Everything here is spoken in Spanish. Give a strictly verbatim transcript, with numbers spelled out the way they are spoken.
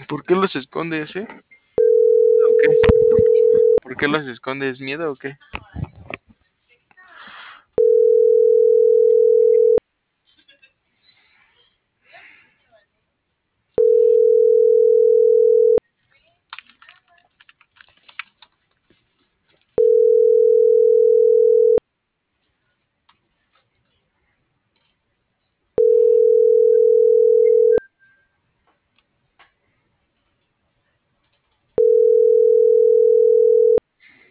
¿Por qué los escondes, eh? ¿O qué? ¿Por qué los escondes? ¿Miedo o qué?